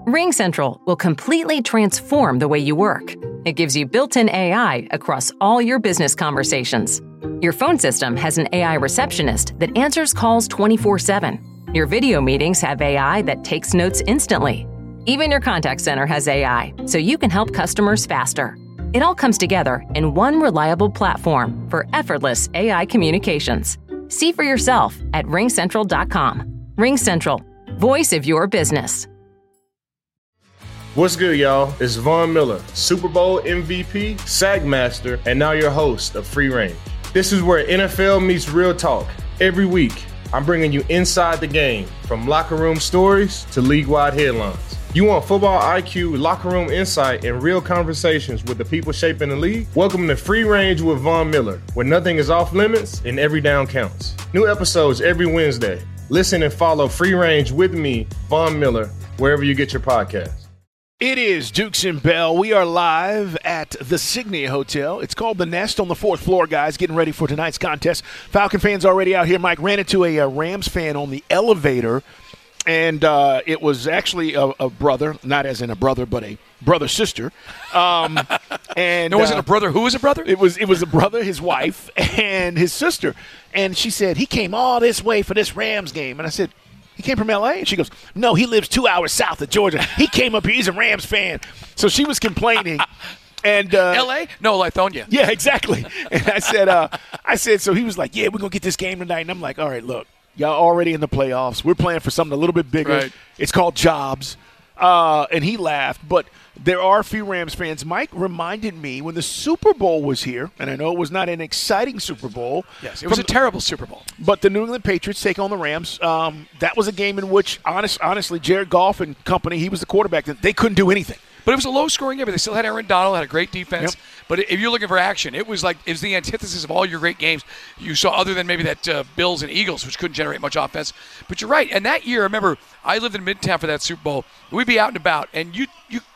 RingCentral will completely transform the way you work. It gives you built-in AI across all your business conversations. Your phone system has an AI receptionist that answers calls 24/7. Your video meetings have AI that takes notes instantly. Even your contact center has AI, so you can help customers faster. It all comes together in one reliable platform for effortless AI communications. See for yourself at ringcentral.com. RingCentral, voice of your business. What's good, y'all? It's Von Miller, Super Bowl MVP, SAG Master, and now your host of Free Range. This is where NFL meets real talk. Every week, I'm bringing you inside the game, from locker room stories to league-wide headlines. You want football IQ, locker room insight, and real conversations with the people shaping the league? Welcome to Free Range with Von Miller, where nothing is off limits and every down counts. New episodes every Wednesday. Listen and follow Free Range with me, Von Miller, wherever you get your podcasts. It is Dukes and Bell. We are live at the Signia Hotel. It's called The Nest on the 4th floor, guys, getting ready for tonight's contest. Falcon fans already out here. Mike ran into a Rams fan on the elevator, and it was actually a brother, not as in a brother, but a brother-sister. And it wasn't a brother. Who was a brother? It was a brother, his wife, and his sister. And she said, he came all this way for this Rams game. And I said, he came from L.A.? And she goes, no, he lives 2 hours south of Georgia. He came up here. He's a Rams fan. So she was complaining. And L.A.? No, Lithonia. Yeah, exactly. And I said, so he was like, yeah, we're going to get this game tonight. And I'm like, all right, look, y'all already in the playoffs. We're playing for something a little bit bigger. Right. It's called jobs. And he laughed. But there are a few Rams fans. Mike reminded me when the Super Bowl was here, and I know it was not an exciting Super Bowl. Yes, it was a terrible Super Bowl. But the New England Patriots take on the Rams. That was a game in which, honestly, Jared Goff and company, he was the quarterback, they couldn't do anything. But it was a low-scoring game. But they still had Aaron Donald, had a great defense. Yep. But if you're looking for action, it was the antithesis of all your great games you saw, other than maybe that Bills and Eagles, which couldn't generate much offense. But you're right. And that year, remember, I lived in Midtown for that Super Bowl. We'd be out and about, and you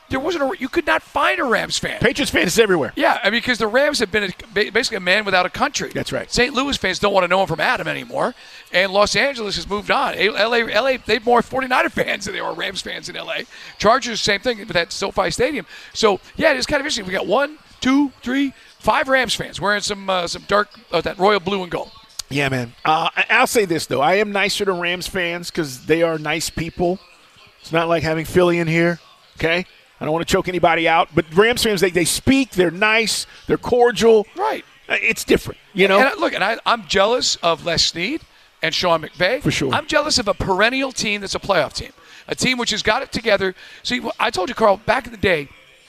could not find a Rams fan. Patriots fans everywhere. Yeah, I mean, because the Rams have been basically a man without a country. That's right. St. Louis fans don't want to know him from Adam anymore, and Los Angeles has moved on. LA, they've more 49er fans than they are Rams fans in LA. Chargers, same thing with that SoFi Stadium. So, yeah, it is kind of interesting. We got 1, 2, 3, 5 Rams fans wearing some dark, that royal blue and gold. Yeah, man. I'll say this, though. I am nicer to Rams fans because they are nice people. It's not like having Philly in here, okay? I don't want to choke anybody out. But Rams fans, they speak. They're nice. They're cordial. Right. It's different, you know? I'm jealous of Les Snead and Sean McVay. For sure. I'm jealous of a perennial team that's a playoff team, a team which has got it together. See, I told you, Carl, back in the day,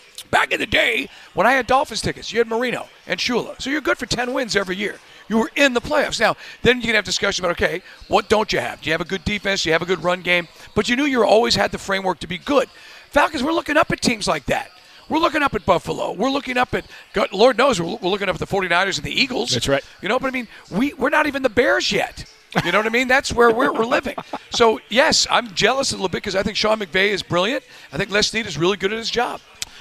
when I had Dolphins tickets, you had Marino and Shula. So you're good for 10 wins every year. You were in the playoffs. Now, then you can have discussion about, okay, what don't you have? Do you have a good defense? Do you have a good run game? But you knew you always had the framework to be good. Falcons, we're looking up at teams like that. We're looking up at Buffalo. We're looking up at, God, Lord knows, we're looking up at the 49ers and the Eagles. That's right. You know, but I mean, we're not even the Bears yet. You know what I mean? That's where we're living. So, yes, I'm jealous a little bit because I think Sean McVay is brilliant. I think Les Snead is really good at his job.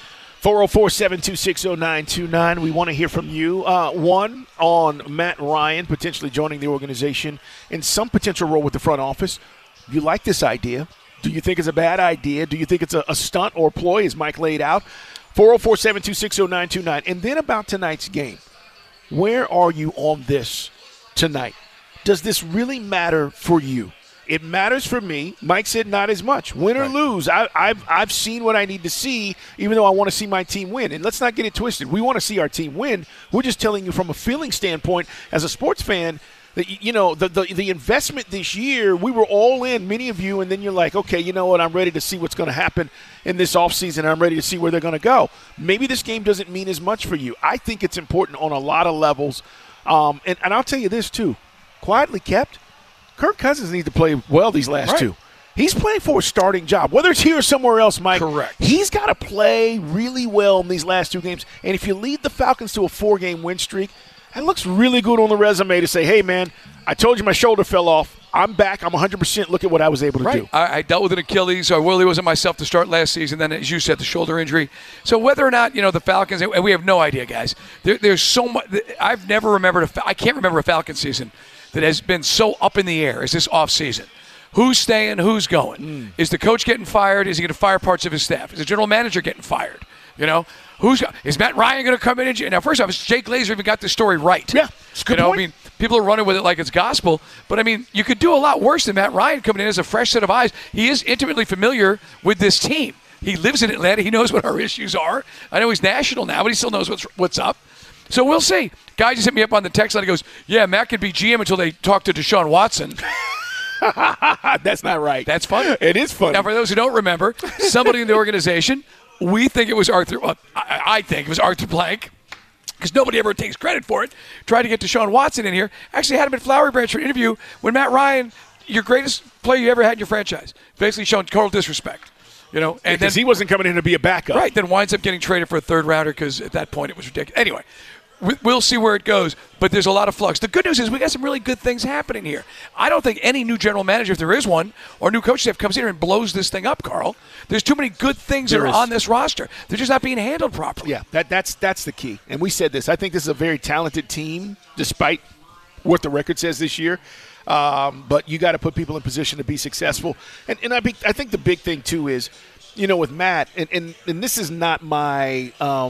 404-726-0929. We want to hear from you. One, on Matt Ryan potentially joining the organization in some potential role with the front office. You like this idea? Do you think it's a bad idea? Do you think it's a stunt or ploy, as Mike laid out? 404-726-0929. And then about tonight's game. Where are you on this tonight? Does this really matter for you? It matters for me. Mike said not as much. Win or lose, I've seen what I need to see, even though I want to see my team win. And let's not get it twisted. We want to see our team win. We're just telling you from a feeling standpoint, as a sports fan, that, you know, the investment this year, we were all in, many of you, and then you're like, okay, you know what, I'm ready to see what's going to happen in this offseason. I'm ready to see where they're going to go. Maybe this game doesn't mean as much for you. I think it's important on a lot of levels. And I'll tell you this, too. Quietly kept, Kirk Cousins needs to play well these last two. He's playing for a starting job, whether it's here or somewhere else, Mike. Correct. He's got to play really well in these last 2 games. And if you lead the Falcons to a 4-game win streak, that looks really good on the resume to say, hey, man, I told you my shoulder fell off. I'm back. I'm 100%. Look at what I was able to do. I dealt with an Achilles. I really wasn't myself to start last season. Then, as you said, the shoulder injury. So whether or not, you know, the Falcons, and we have no idea, guys. There's so much. I've never remembered I can't remember a Falcons season that has been so up in the air as this offseason. Who's staying? Who's going? Is the coach getting fired? Is he going to fire parts of his staff? Is the general manager getting fired? Is Matt Ryan going to come in? Now, first off, is Jay Glazer even got this story right? Yeah, it's a good point. I mean, people are running with it like it's gospel, but I mean, you could do a lot worse than Matt Ryan coming in as a fresh set of eyes. He is intimately familiar with this team. He lives in Atlanta. He knows what our issues are. I know he's national now, but he still knows what's up. So we'll see. Guy just hit me up on the text line. He goes, "Yeah, Matt could be GM until they talk to Deshaun Watson." That's not right. That's funny. It is funny. Now, for those who don't remember, somebody in the organization, we think it was Arthur. I think it was Arthur Blank, because nobody ever takes credit for it. Tried to get Deshaun Watson in here. Actually had him at Flowery Branch for an interview when Matt Ryan, your greatest player you ever had in your franchise, basically shown total disrespect. And because he wasn't coming in to be a backup. Right, then winds up getting traded for a third rounder because at that point it was ridiculous. Anyway, we'll see where it goes, but there's a lot of flux. The good news is we got some really good things happening here. I don't think any new general manager, if there is one, or new coach staff comes in here and blows this thing up, Carl. There's too many good things that are on this roster. They're just not being handled properly. Yeah, that's the key. And we said this. I think this is a very talented team, despite what the record says this year. But you got to put people in position to be successful. And I think the big thing, too, is, with Matt, and this is not my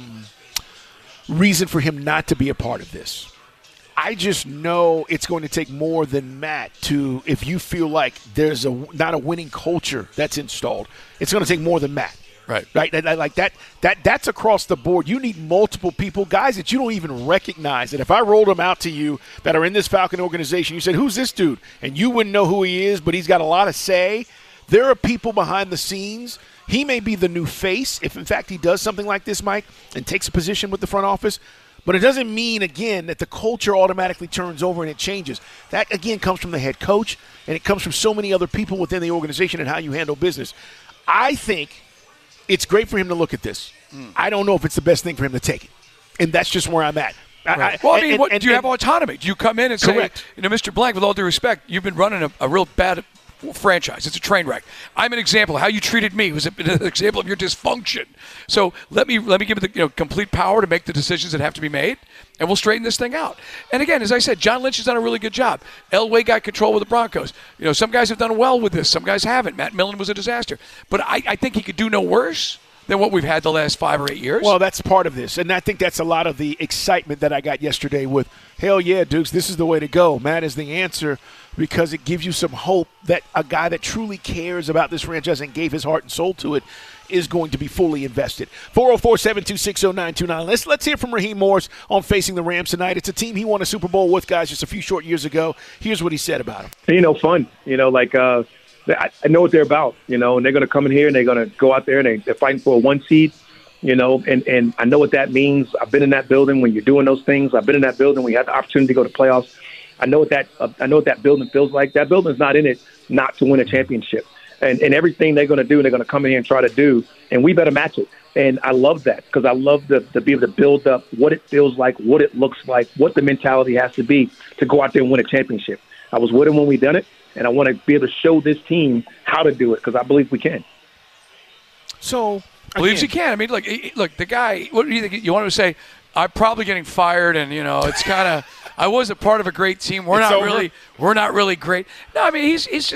reason for him not to be a part of this. I just know it's going to take more than Matt if you feel like there's not a winning culture that's installed, it's going to take more than Matt. Right. Like that's across the board. You need multiple people, guys that you don't even recognize. And if I rolled them out to you that are in this Falcon organization, you said, "Who's this dude?" And you wouldn't know who he is, but he's got a lot of say. There are people behind the scenes. He may be the new face if, in fact, he does something like this, Mike, and takes a position with the front office. But it doesn't mean, again, that the culture automatically turns over and it changes. That, again, comes from the head coach, and it comes from so many other people within the organization and how you handle business. I think it's great for him to look at this. I don't know if it's the best thing for him to take it. And that's just where I'm at. Right. Do you have autonomy? Do you come in and say, Mr. Blank, with all due respect, you've been running a real bad franchise. It's a train wreck. I'm an example. How you treated me was an example of your dysfunction. So let me give it the complete power to make the decisions that have to be made, and we'll straighten this thing out. And again, as I said, John Lynch has done a really good job. Elway got control with the Broncos. Some guys have done well with this. Some guys haven't. Matt Millen was a disaster. But I think he could do no worse than what we've had the last 5 or 8 years. Well, that's part of this. And I think that's a lot of the excitement that I got yesterday with, hell yeah, Dukes, this is the way to go. Matt is the answer, because it gives you some hope that a guy that truly cares about this franchise and gave his heart and soul to it is going to be fully invested. 404-726-0929. Let's hear from Raheem Morris on facing the Rams tonight. It's a team he won a Super Bowl with, guys, just a few short years ago. Here's what he said about him. Fun. I know what they're about, and they're going to come in here and they're going to go out there and they're fighting for a 1 seed, and I know what that means. I've been in that building when you're doing those things. I've been in that building when you have the opportunity to go to playoffs. I know what that building feels like. That building's not in it not to win a championship. And everything they're going to do, they're going to come in here and try to do, and we better match it. And I love that, because I love to be able to build up what it feels like, what it looks like, what the mentality has to be to go out there and win a championship. I was with him when we done it, and I want to be able to show this team how to do it, because I believe we can. So, believes he can. I mean, look, the guy. What do you think? You want to say? I'm probably getting fired, and it's kind of. I was a part of a great team. We're not really great. No, I mean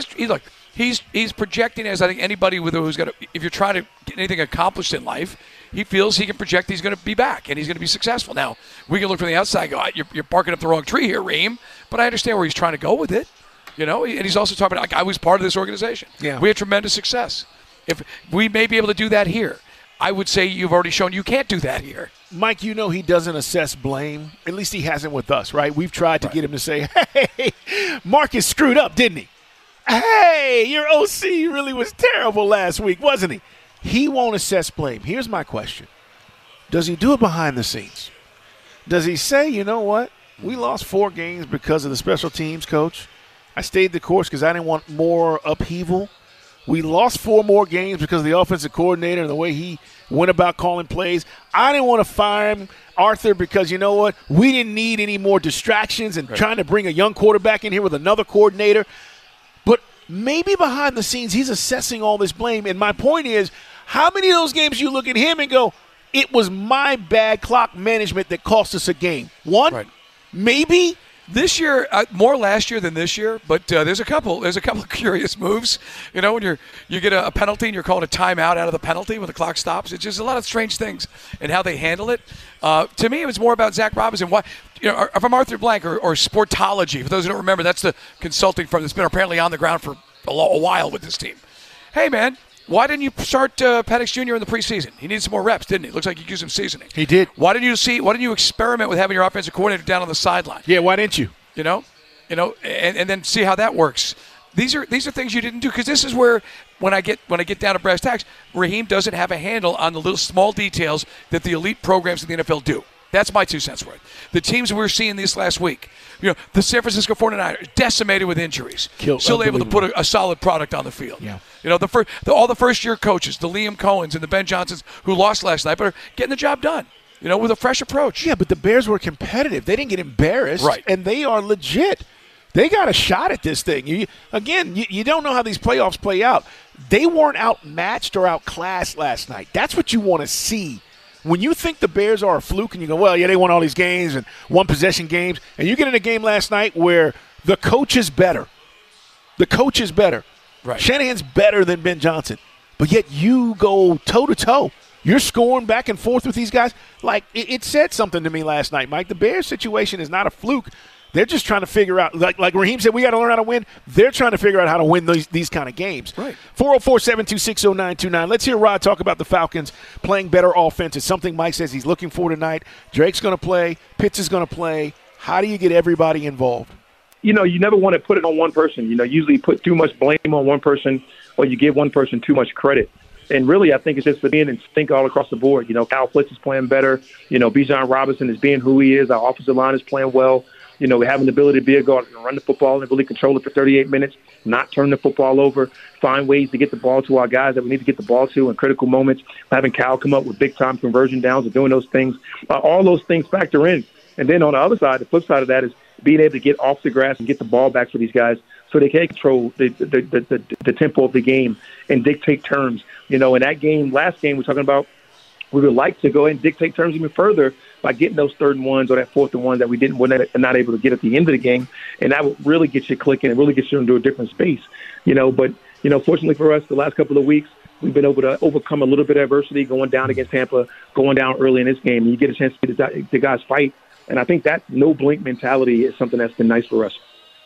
he's projecting, as I think anybody who's got. If you're trying to get anything accomplished in life, he feels he can project he's going to be back and he's going to be successful. Now we can look from the outside, and go, you're barking up the wrong tree here, Reem. But I understand where he's trying to go with it. And he's also talking about, I was part of this organization. Yeah. We had tremendous success. If we may be able to do that here, I would say you've already shown you can't do that here. Mike, he doesn't assess blame. At least he hasn't with us, right? We've tried to get him to say, hey, Marcus screwed up, didn't he? Hey, your OC really was terrible last week, wasn't he? He won't assess blame. Here's my question. Does he do it behind the scenes? Does he say, you know what? We lost 4 games because of the special teams, coach. I stayed the course because I didn't want more upheaval. We lost 4 more games because of the offensive coordinator and the way he went about calling plays. I didn't want to fire him, Arthur, because you know what? We didn't need any more distractions and trying to bring a young quarterback in here with another coordinator. But maybe behind the scenes he's assessing all this blame. And my point is, how many of those games you look at him and go, it was my bad clock management that cost us a game? 1? Right. Maybe. This year, more last year than this year, but there's a couple of curious moves. You know, when you get a penalty and you're called a timeout out of the penalty when the clock stops. It's just a lot of strange things and how they handle it. To me, it was more about Zach Robinson. Why, from Arthur Blank or Sportology, for those who don't remember, that's the consulting firm that's been apparently on the ground for a while with this team. Hey, man. Why didn't you start Penix Jr. in the preseason? He needed some more reps, didn't he? Looks like you used some seasoning. He did. Why didn't you experiment with having your offensive coordinator down on the sideline? Yeah, why didn't you? And then see how that works. These are things you didn't do, because this is where when I get down to brass tacks, Raheem doesn't have a handle on the little small details that the elite programs in the NFL do. That's my 2 cents worth. The teams we're seeing this last week, the San Francisco 49ers, decimated with injuries, still able to put a solid product on the field. Yeah. All the first-year coaches, the Liam Cohens and the Ben Johnsons who lost last night, but are getting the job done, with a fresh approach. Yeah, but the Bears were competitive. They didn't get embarrassed, right? And they are legit. They got a shot at this thing. You don't know how these playoffs play out. They weren't outmatched or outclassed last night. That's what you want to see. When you think the Bears are a fluke and you go, well, yeah, they won all these games and one-possession games, and you get in a game last night where the coach is better. The coach is better. Right. Shanahan's better than Ben Johnson. But yet you go toe-to-toe. You're scoring back and forth with these guys. Like, it said something to me last night, Mike. The Bears situation is not a fluke. They're just trying to figure out, like Raheem said, we got to learn how to win. They're trying to figure out how to win these kind of games. Right. 404-726-0929. Let's hear Rod talk about the Falcons playing better offense. It's something Mike says he's looking for tonight. Drake's going to play. Pitts is going to play. How do you get everybody involved? You never want to put it on one person. Usually you put too much blame on one person, or you give one person too much credit. And really, I think it's just being in sync all across the board. Kyle Pitts is playing better. Bijan Robinson is being who he is. Our offensive line is playing well. We have an ability to be able to go out and run the football and really control it for 38 minutes, not turn the football over, find ways to get the ball to our guys that we need to get the ball to in critical moments, having Cal come up with big-time conversion downs and doing those things. All those things factor in. And then on the other side, the flip side of that is being able to get off the grass and get the ball back for these guys so they can control the tempo of the game and dictate terms. In that game, last game we're talking about, we would like to go ahead and dictate terms even further by getting those 3rd and 1s or that 4th and 1 that we're not able to get at the end of the game, and that would really get you clicking and really get you into a different space. But fortunately for us, the last couple of weeks we've been able to overcome a little bit of adversity, going down against Tampa, going down early in this game, and you get a chance to see the guys fight. And I think that no blink mentality is something that's been nice for us.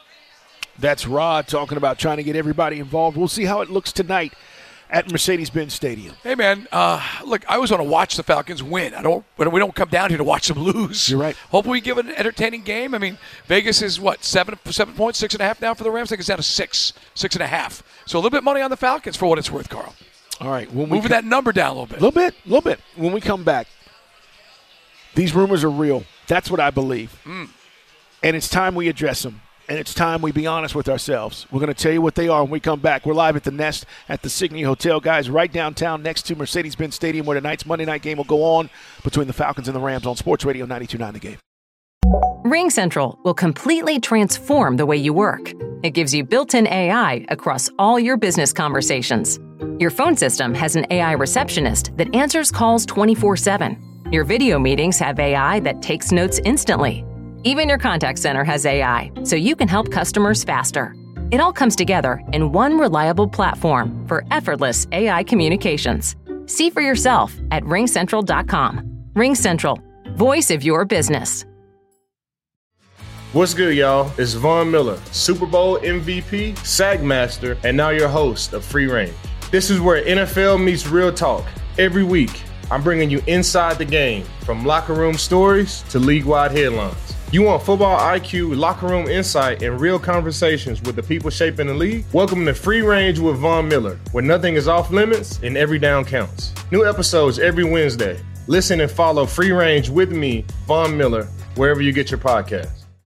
That's Rod talking about trying to get everybody involved. We'll see how it looks tonight at Mercedes-Benz Stadium. Hey, man, look, I always want to watch the Falcons win. We don't come down here to watch them lose. You're right. Hopefully we give an entertaining game. I mean, Vegas is, 7 points, 6.5 now for the Rams? I think it's down to 6.5. So a little bit of money on the Falcons for what it's worth, Carl. All right. Moving that number down a little bit. A little bit. When we come back, these rumors are real. That's what I believe. And it's time we address them. And it's time we be honest with ourselves. We're going to tell you what they are when we come back. We're live at the Nest at the Signy Hotel, guys, right downtown next to Mercedes-Benz Stadium, where tonight's Monday night game will go on between the Falcons and the Rams on Sports Radio 92.9 The Game. RingCentral will completely transform the way you work. It gives you built-in AI across all your business conversations. Your phone system has an AI receptionist that answers calls 24/7. Your video meetings have AI that takes notes instantly. Even your contact center has AI, so you can help customers faster. It all comes together in one reliable platform for effortless AI communications. See for yourself at RingCentral.com. RingCentral, voice of your business. What's good, y'all? It's Von Miller, Super Bowl MVP, SAG Master, and now your host of Free Range. This is where NFL meets real talk. Every week, I'm bringing you inside the game, from locker room stories to league-wide headlines. You want football IQ, locker room insight, and real conversations with the people shaping the league? Welcome to Free Range with Von Miller, where nothing is off limits and every down counts. New episodes every Wednesday. Listen and follow Free Range with me, Von Miller, wherever you get your podcasts.